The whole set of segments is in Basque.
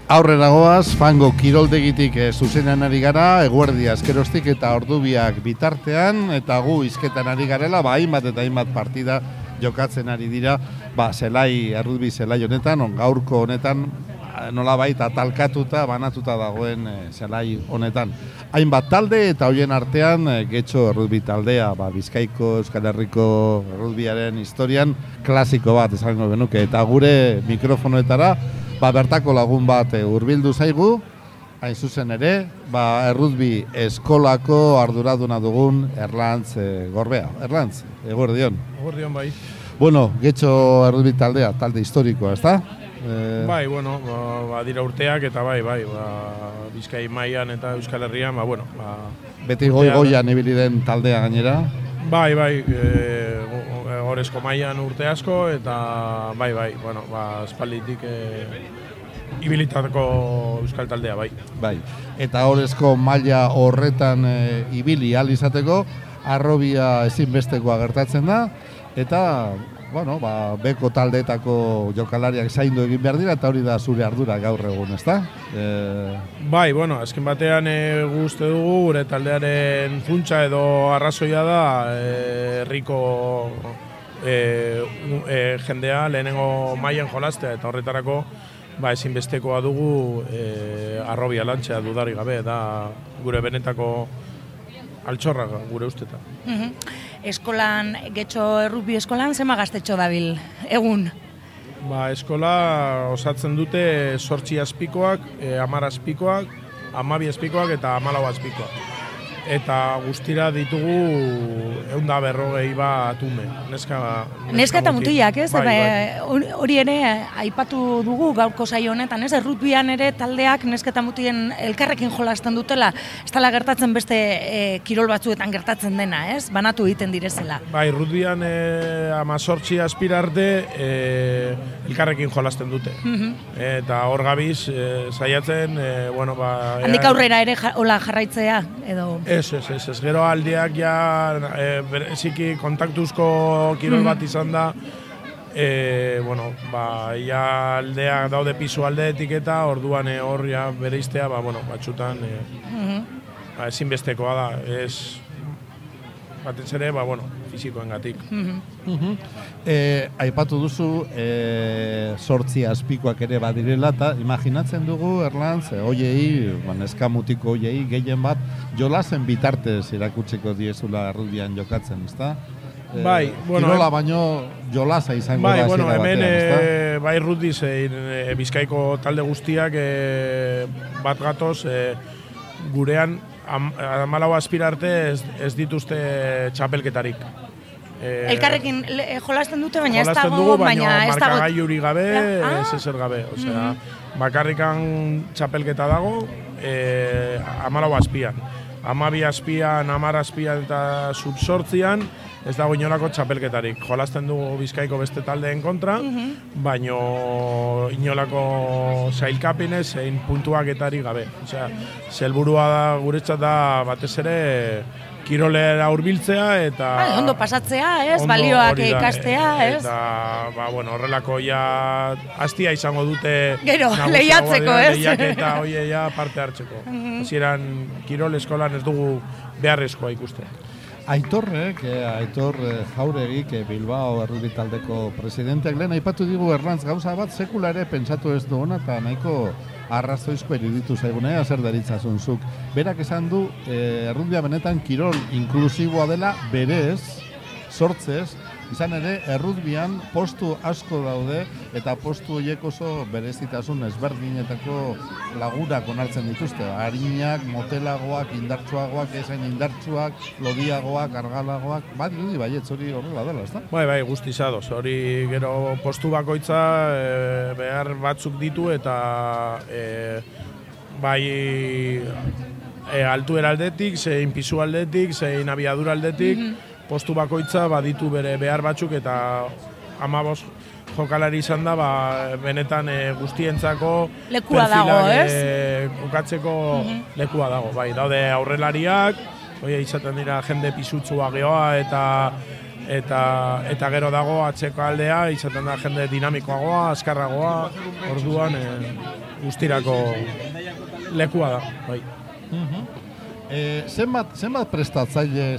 Aurrera goaz, fango kiroldegitik zuzenean ari gara, eguerdia azkerostik eta ordubiak bitartean, eta gu izketan ari garela, hainbat eta hainbat partida jokatzen ari dira, zelai, errutbi zelai honetan, gaurko honetan, nolabait atalkatuta, banatuta dagoen zelai honetan. Hainbat talde eta hoien artean, Getxo errutbi taldea, Bizkaiko, Euskal Herriko errutbiaren historian, klasiko bat esango genuke, eta gure mikrofonoetara, bertako lagun bat hurbildu zaigu, hain zuzen ere, errutbi eskolako arduraduna dugun Erlantz Gorbea. Erlantz, eguerdion. Eguerdion, bai. Bueno, Getxo errutbi taldea, talde historikoa, ezta? Bai, bueno, dira urteak eta bai, Bizkai mailan eta Euskal Herrian, beti goian ibili den taldea gainera? Bai, Orezko mailan urte asko eta espalditik ibilitako euskal taldea, bai. Eta Orezko maila horretan ibili ahal izateko, harrobia ezinbestekoa gertatzen da, eta beko taldeetako jokalariak zaindu egin behar dira, eta hori da zure ardura gaur egun, ezta? Bai, azken batean guzti dugu, gure taldearen funtsa edo arrazoia da, herriko jendea lehenengo mailan jolastea, eta horretarako ezinbestekoa dugu harrobia lantzea dudarik gabe, da gure benetako altxorra gure usteta. Eskolan, Getxo errutbi eskolan, zema gaztetxo dabil, egun? Eskola osatzen dute 8 azpikoak, 10 azpikoak, 12 azpikoak eta 14 azpikoak. Eta guztira ditugu 140 bat ume. Neska eta mutiak, ez? Hori ere aipatu dugu gaurko saio honetan, ez? Errutbian ere taldeak neska eta mutien elkarrekin jolasten dutela, ez dela gertatzen beste kirol batzuetan gertatzen dena, ez? Banatu egiten direzela. Errutbian 18 azpira arte elkarrekin jolasten dute. Eta hor gabiz saiatzen, handik aurrera ere hola jarraitzea, edo... Ez, gero aldeak bereziki kontaktuzko kirol bat izan da, aldeak daude pisu aldeetik eta orduan hor bereiztea, batxutan ezinbestekoa da, batez ere, fizikoengatik. Aipatu duzu, 8 azpikoak ere badirela, eta imaginatzen dugu, Erlantz, hoiei, neska mutiko hoiei, gehien bat, jolasen bitartez irakutsiko diezula errutbian jokatzen, ezta? Kirola baino jolasa izango da zera batean, ezta? Bai, errutbi zein Bizkaiko talde guztiak bat gatoz, gurean 14 azpira arte ez dituzte txapelketarik. Elkarrekin jolasten dute, baina ez dago... Markagailurik gabe, ez ezer gabe. Bakarrikan txapelketa dago, 14 azpian. 12 azpian, 10 azpian eta sub-8an, ez dago inolako txapelketarik. Jolasten dugu Bizkaiko beste taldeen kontra, baino inolako sailkapinez zein puntuaketarik gabe. Helburua da guretzat da batez ere kirolera hurbiltzea eta... Ondo pasatzea, ez? Balioak ikastea, ez? Eta, horrelako hastia izango dute... Gero, lehiatzeko, ez? Lehiaketa hoia parte hartzeko. Hasieran kirol eskolan ez dugu beharrezkoa ikuste. Aitor Jauregik, Bilbao errutbi taldeko presidenteak lehen aipatu digu Erlantz gauza bat sekula ere pentsatu ez duena eta nahiko arrazoizko eruditu zaigunea zer deritzazun zuk. Berak esan du errutbia benetan kirol inklusiboa dela berez, sortzez, izan ere errutbian postu asko daude eta postu horiek oso berezitasun ezberdinetako lagurak onartzen dituzte. Arinak, motelagoak, indartsuagoak, esain indartsuak, lodiagoak, argalagoak, bat irudi baietz hori horrela dela, ezta? Bai, guztiz ados. Hori gero postu bakoitza behar batzuk ditu eta altuera aldetik, zein pisu aldetik, zein abiadura aldetik, postu bakoitza baditu bere behar batzuk eta 15 jokalari izan da, benetan guztientzako lekua dago, ez? Kokatzeko lekua dago. Daude aurrelariak, izaten dira jende pisutsuagoa eta eta gero dago atzeko aldea, izaten da jende dinamikoagoa, azkarragoa, orduan guztirako lekua da, bai. Zenbat prestatzaile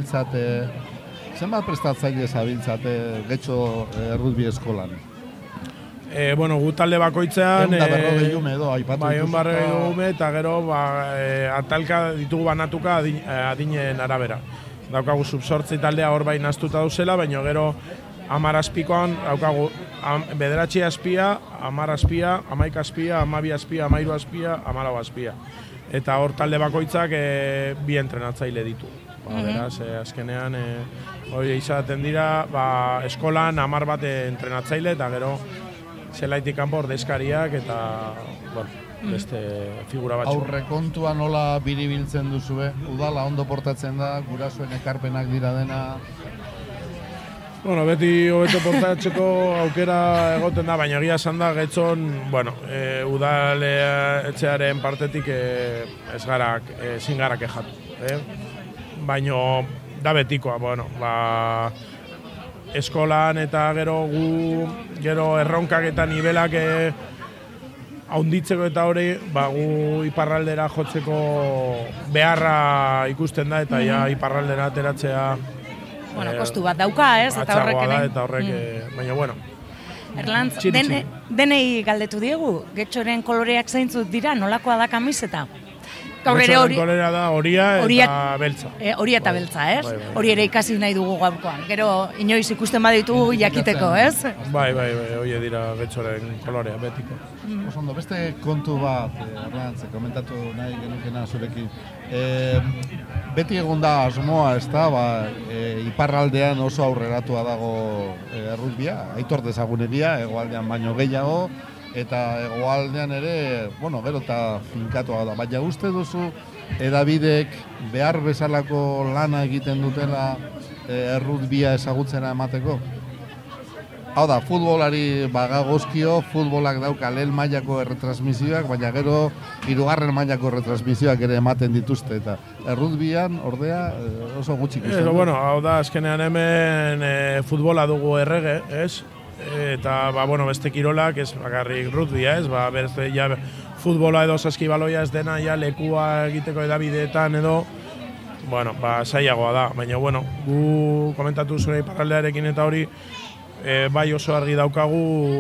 zabiltzate getxo rugby eskolan? Bueno, gu talde bakoitzean... 140 ume edo, aipatu bai, 140 ume, eta gero atalka ditugu banatuka adinen arabera. Daukagu subsortzi taldea hor bai naztuta dauzela, baina gero 10 azpikoan daukagu 9 azpia, 10 azpia, 11 azpia, 12 azpia, 13 azpia, 14 azpia. Eta hor talde bakoitzak bi entrenatzaile ditu. Beraz, azkenean hori izaten dira, eskolan 10 bat entrenatzaile eta gero zelaitik kanpo ordezkariak eta beste figura batzu. Aurrekontua nola biribiltzen duzue? Udala ondo portatzen da, gurasoen ekarpenak dira dena? Bueno, beti hobeto portatzeko aukera egoten da, baina egia esan da Getxon, udale etxearen partetik ezin gara kexatu. Baina da betikoa, eskolan eta gero erronkak eta nibelak haunditzeko eta hori, gu iparraldera jotzeko beharra ikusten da eta iparraldera ateratzea kostu bat dauka, ez? Atzagoa da eta horrek, baina Erlantz, denei galdetu diegu, Getxoren koloreak zeintzuk dira, nolakoa da kamiseta? Getxoren kolera da horia eta beltza. Horia eta beltza, ez? Hori ere ikasi nahi dugu gaurkoan. Gero, inoiz ikusten baditu jakiteko, ez? Bai, hori dira Getxoren kolorea, betiko. Osondo, beste kontu bat, Erlantz, komentatu nahi genukena zurekin. Beti egon da asmoa, ez da, iparraldean oso aurreratua dago errugbia, aitor dezaguneria, hegoaldean baino gehiago, eta hegoaldean ere, gero eta finkatua da. Baina uste duzu, edabidek behar bezalako lana egiten dutela errugbia ezagutzera emateko? Hau da, futbolari bagagozkio, futbolak dauka lehen mailako erretransmisioak, baina gero 3. mailako erretransmisioak ere ematen dituzte, eta errugbian, ordea, oso gutxik izan. Hau da, azkenean hemen futbola dugu errege, ez? Eta, beste kirolak, ez bakarrik rugbia, ez? Beste, futbola edo saskibaloia ez dena, lekua egiteko edabideetan edo, zailagoa da. Baina, gu komentatu zure iparraldearekin eta hori, bai oso argi daukagu,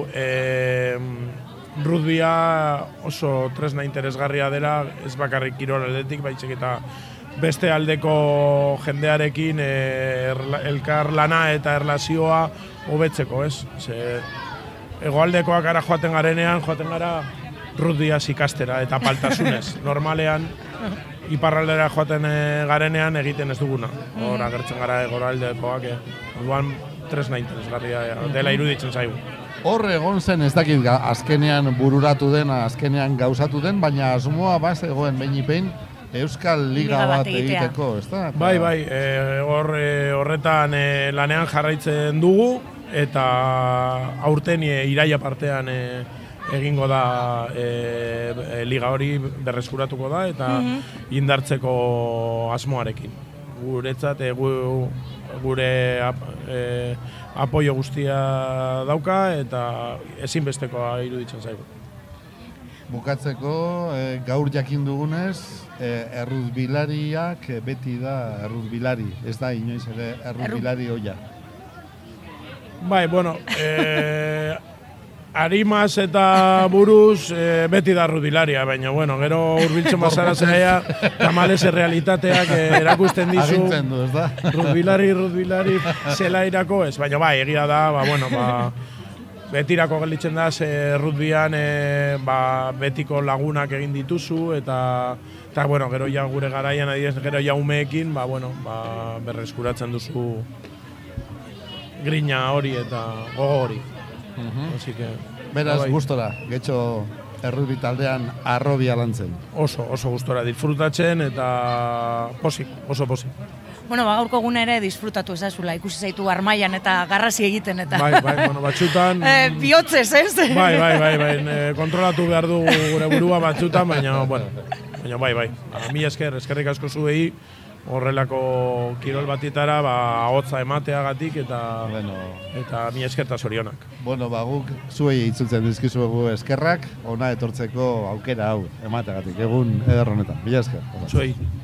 rugbia oso tresna interesgarria dela, ez bakarrik kirol aldetik, baizik eta beste aldeko jendearekin elkar lana eta erlazioa hobetzeko, ez? Hegoaldekoak gara joaten gara rugbiaz ikastera eta paltasunez. Normalean, iparraldera joaten garenean egiten ez duguna. Hor agertzen gara hegoaldekoak, orduan tresna interesgarria dela iruditzen zaigu. Hor egon zen ez dakit azkenean bururatu den, azkenean gauzatu den, baina asmoa egoen behin Euskal Liga bat egiteko, ez da? Bai, horretan lanean jarraitzen dugu, eta aurten iraila partean egingo da liga hori berreskuratuko da, eta indartzeko asmoarekin. Guretzat, gure apoio guztia dauka, eta ezinbestekoa iruditzen zaigu. Bukatzeko, gaur jakin dugunez, errugbilariak beti da errugbilari, ez da inoiz ere errugbilari hoia. Bai, harimaz eta buruz beti da errugbilaria, baina, gero hurbiltzen bazara zeraia, tamalez errealitateak erakusten dizu. Agintzen du, ez da? Rugbilari zelairako ez, baina egia da, betirako gelditzen da, rugbian betiko lagunak egin dituzu, eta gero gure garaian, gero umeekin, berreskuratzen duzu grina hori eta gogo hori. Beraz, gustora, Getxo errugbi taldean arrobia lantzen. Oso gustora, disfrutatzen eta oso posik. Gaurko gune ere disfrutatu ezazula, ikusi zaitu armaian eta garrasi egiten eta... batzutan... Bihotzez, ez? Bai, kontrolatu behar du gure burua batzutan, baina, bai. Mila eskerrik asko zuei, horrelako kirol batitara ahotsa emateagatik eta mi esker eta zorionak. Bueno, guk zuei itzultzen dizkizuegu eskerrak, ona etortzeko aukera hau emateagatik, egun eder honetan. Mila esker. Zuei.